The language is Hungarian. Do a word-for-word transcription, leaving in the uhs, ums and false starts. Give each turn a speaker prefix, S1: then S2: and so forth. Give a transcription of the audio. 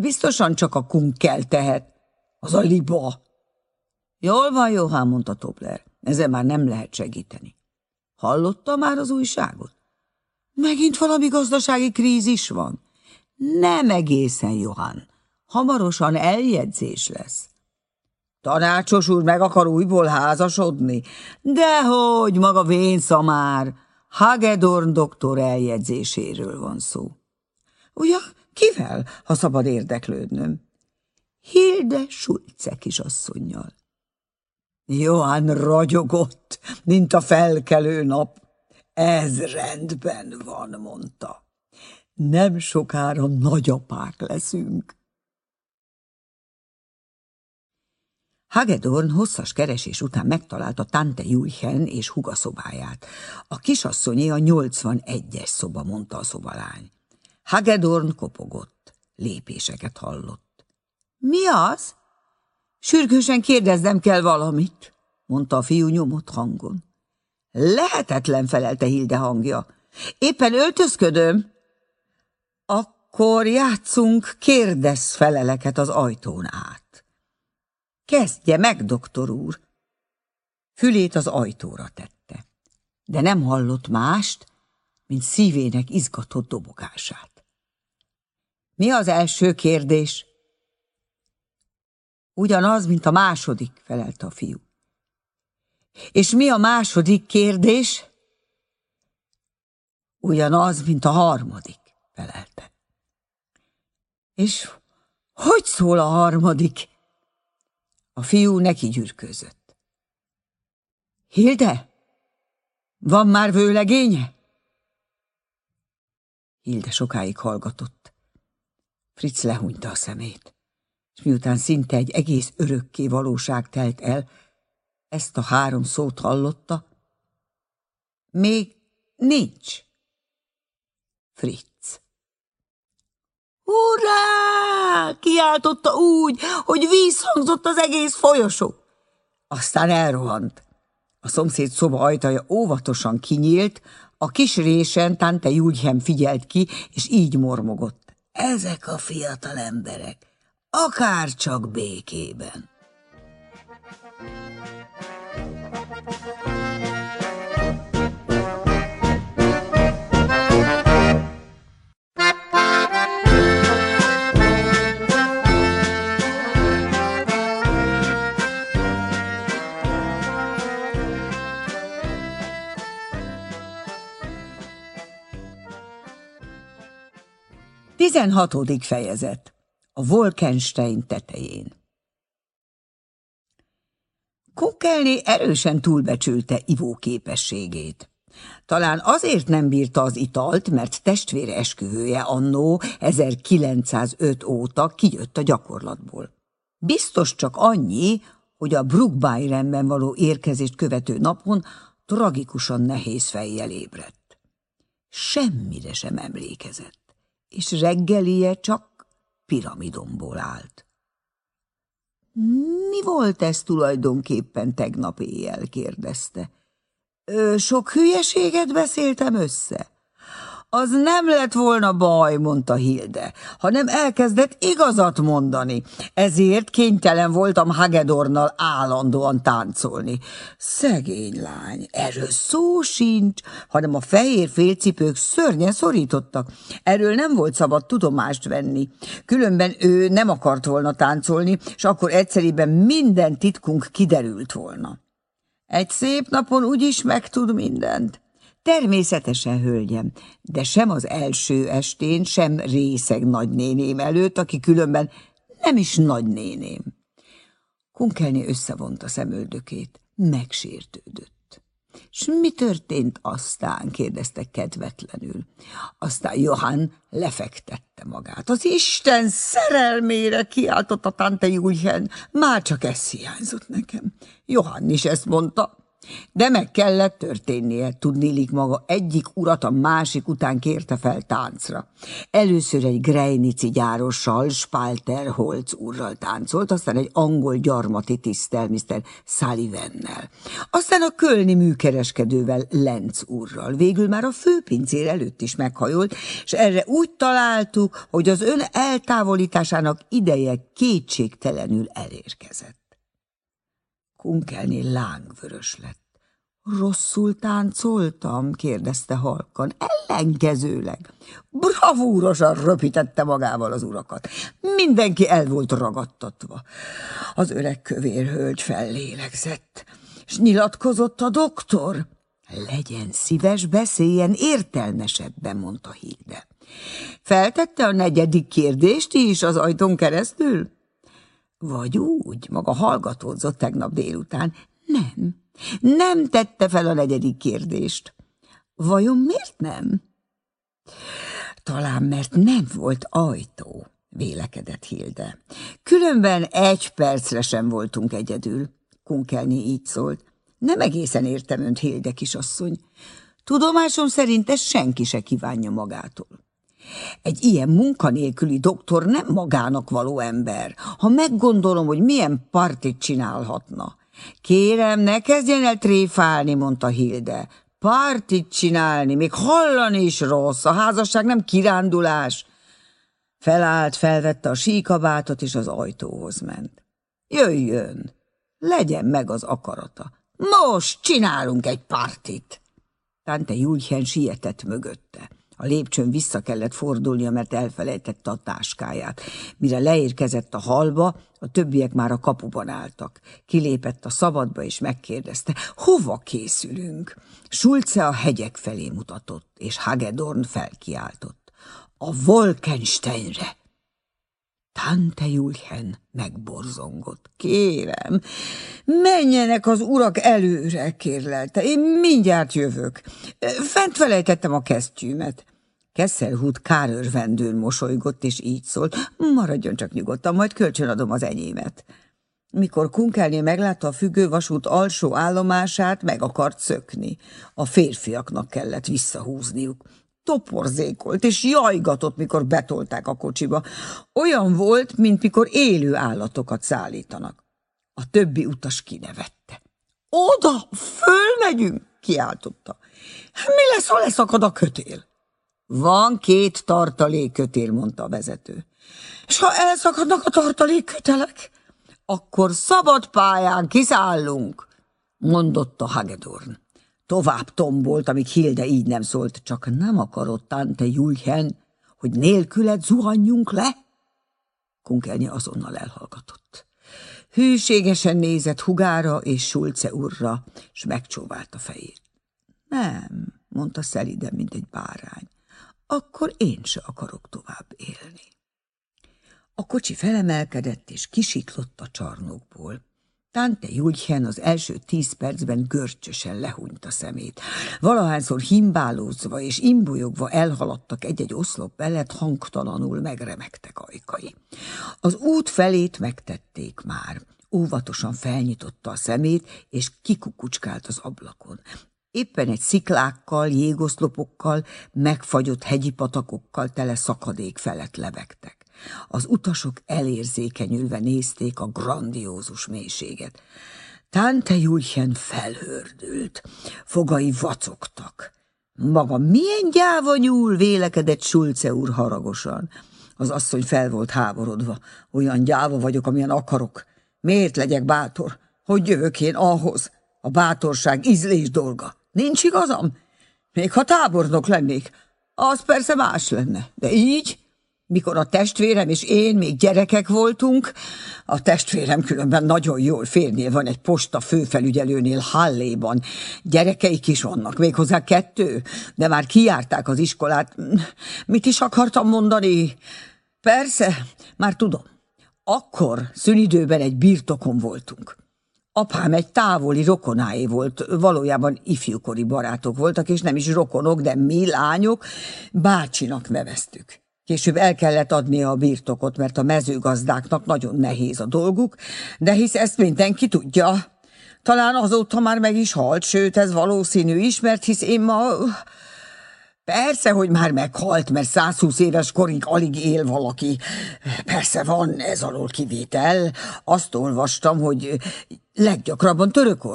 S1: biztosan csak a Kunkel tehet. Az a liba. Jól van, Johann, mondta Tobler. Ezzel már nem lehet segíteni. Hallotta már az újságot? Megint valami gazdasági krízis van? Nem egészen, Johann. Hamarosan eljegyzés lesz. Tanácsos úr meg akar újból házasodni? Dehogy, maga vénsza már. Hagedorn doktor eljegyzéséről van szó. Ugyan, kivel, ha szabad érdeklődnöm? Hilde Schulze kisasszonnyal. Johann ragyogott, mint a felkelő nap. Ez rendben van, mondta. Nem sokára nagyapák leszünk. Hagedorn hosszas keresés után megtalálta Tante Julchen és húga szobáját. A kisasszonyé a nyolcvanegyes szoba, mondta a szobalány. Hagedorn kopogott, lépéseket hallott. Mi az? Sürgősen kérdeznem kell valamit, mondta a fiú nyomott hangon. Lehetetlen, felelte Hilde hangja. Éppen öltözködöm. Akkor játszunk kérdez-feleleket az ajtón át. Kezdje meg, doktor úr! Fülét az ajtóra tette, de nem hallott mást, mint szívének izgatott dobogását. Mi az első kérdés? Ugyanaz, mint a második, felelte a fiú. És mi a második kérdés? Ugyanaz, mint a harmadik, felelte. És hogy szól a harmadik? A fiú neki gyürkőzött. Hilde, van már vőlegénye? Hilde sokáig hallgatott. Fritz lehúnyta a szemét, és miután szinte egy egész örökké valóság telt el, ezt a három szót hallotta. Még nincs. Fritz. Hurrá! Kiáltotta úgy, hogy vízhangzott az egész folyosó. Aztán elrohant. A szomszéd szoba ajtaja óvatosan kinyílt, a kis résen Tante Julchen figyelt ki, és így mormogott. Ezek a fiatal emberek, akárcsak békében. Tizenhatodik fejezet. A Wolkenstein tetején. Kunkelné erősen túlbecsülte ivóképességét. Talán azért nem bírta az italt, mert testvére esküvője annó ezerkilencszázöt óta kijött a gyakorlatból. Biztos csak annyi, hogy a Bruckbayernben való érkezést követő napon tragikusan nehéz fejjel ébredt. Semmire sem emlékezett, és reggelie csak piramidomból állt. Mi volt ez tulajdonképpen tegnap éjjel? Kérdezte. Ö, sok hülyeséget beszéltem össze? Az nem lett volna baj, mondta Hilde, hanem elkezdett igazat mondani. Ezért kénytelen voltam Hagedornnal állandóan táncolni. Szegény lány, erről szó sincs, hanem a fehér félcipők szörnyen szorítottak. Erről nem volt szabad tudomást venni. Különben ő nem akart volna táncolni, és akkor egyszerűen minden titkunk kiderült volna. Egy szép napon úgyis megtud mindent. Természetesen, hölgyem, de sem az első estén, sem részeg nagynéném előtt, aki különben nem is nagynéném. Kunkelné összevonta szemöldökét, megsértődött. S mi történt aztán? Kérdezte kedvetlenül. Aztán Johann lefektette magát. Az Isten szerelmére, kiáltotta Tante Julchen, már csak ez hiányzott nekem. Johann is ezt mondta. De meg kellett történnie, tudnélik maga egyik urat a másik után kérte fel táncra. Először egy Greinici gyárossal, Spalter Holz úrral táncolt, aztán egy angol gyarmati tiszttel, miszter Sullivannel. Aztán a kölni műkereskedővel, Lenz úrral. Végül már a főpincér előtt is meghajolt, és erre úgy találtuk, hogy az ön eltávolításának ideje kétségtelenül elérkezett. Kunkelné lángvörös lett. Rosszul táncoltam? kérdezte halkan. Ellenkezőleg. Bravúrosan röpítette magával az urakat. Mindenki el volt ragadtatva. Az öreg kövér hölgy fellélegzett, és nyilatkozott a doktor. Legyen szíves, beszéljen értelmesebben, mondta Hilde. Feltette a negyedik kérdést is az ajtón keresztül? Vagy úgy, maga hallgatódzott tegnap délután. Nem, nem tette fel a negyedik kérdést. Vajon miért nem? Talán mert nem volt ajtó, vélekedett Hilde. Különben egy percre sem voltunk egyedül. Kunkelné így szólt. Nem egészen értem önt, Hilde kisasszony. Tudomásom szerint ezt senki se kívánja magától. Egy ilyen munkanélküli doktor nem magának való ember. Ha meggondolom, hogy milyen partit csinálhatna. Kérem, ne kezdjen el tréfálni, mondta Hilde. Partit csinálni, még hallani is rossz, a házasság nem kirándulás. Felállt, felvette a síkabátot, és az ajtóhoz ment. Jöjjön, legyen meg az akarata. Most csinálunk egy partit. Tante Julchen sietett mögötte. A lépcsőn vissza kellett fordulnia, mert elfelejtette a táskáját. Mire leérkezett a hallba, a többiek már a kapuban álltak. Kilépett a szabadba, és megkérdezte, hova készülünk? Schulze a hegyek felé mutatott, és Hagedorn felkiáltott. A Wolkensteinre! Tante Julchen megborzongott. Kérem, menjenek az urak előre, kérlelte. Én mindjárt jövök. Fent felejtettem a kesztyűmet. Kesselhut kárörvendőn mosolygott, és így szólt, maradjon csak nyugodtan, majd kölcsönadom az enyémet. Mikor Kunkelné meglátta a függővasút alsó állomását, meg akart szökni. A férfiaknak kellett visszahúzniuk. Toporzékolt és jajgatott, mikor betolták a kocsiba. Olyan volt, mint mikor élő állatokat szállítanak. A többi utas kinevette. Oda, fölmegyünk, kiáltotta. Mi lesz, ha leszakad a kötél? Van két tartalékkötél, mondta a vezető. És ha elszakadnak a tartalékkötelek, akkor szabad pályán kiszállunk, mondotta Hagedorn. Tovább tombolt, amíg Hilde így nem szólt, csak nem akarott Tante Julchen, hogy nélküled zuhanjunk le? Kunkelné azonnal elhallgatott. Hűségesen nézett Hugára és Schulze úrra, és megcsóválta fejét. Nem, mondta szeliden, mint egy bárány. Akkor én se akarok tovább élni. A kocsi felemelkedett, és kisiklott a csarnokból. Tante Julchen az első tíz percben görcsösen lehúnyta szemét. Valahányszor himbálózva és imbujogva elhaladtak egy-egy oszlop mellett, hangtalanul megremegtek ajkai. Az út felét megtették már. Óvatosan felnyitotta a szemét, és kikukucskált az ablakon. Éppen egy sziklákkal, jégoszlopokkal, megfagyott hegyi patakokkal tele szakadék felett lebegtek. Az utasok elérzékenyülve nézték a grandiózus mélységet. Tante Julchen felhördült, fogai vacogtak. Maga milyen gyáva nyúl, vélekedett Schulze úr haragosan. Az asszony fel volt háborodva. Olyan gyáva vagyok, amilyen akarok. Miért legyek bátor? Hogy jövök én ahhoz? A bátorság ízlés dolga. Nincs igazam? Még ha tábornok lennék, az persze más lenne. De így, mikor a testvérem és én még gyerekek voltunk, a testvérem különben nagyon jól férnél van egy posta főfelügyelőnél Halléban. Gyerekeik is vannak, méghozzá kettő, de már kijárták az iskolát. Mit is akartam mondani? Persze, már tudom. Akkor szünidőben egy birtokon voltunk. Apám egy távoli rokonáé volt, valójában ifjúkori barátok voltak, és nem is rokonok, de mi lányok bácsinak neveztük. Később el kellett adnia a birtokot, mert a mezőgazdáknak nagyon nehéz a dolguk, de hisz ezt mindenki tudja. Talán azóta már meg is halt, sőt, ez valószínű is, mert hisz én ma... Persze, hogy már meghalt, mert százhúsz éves korig alig él valaki. Persze van ez alól kivétel. Azt olvastam, hogy leggyakrabban török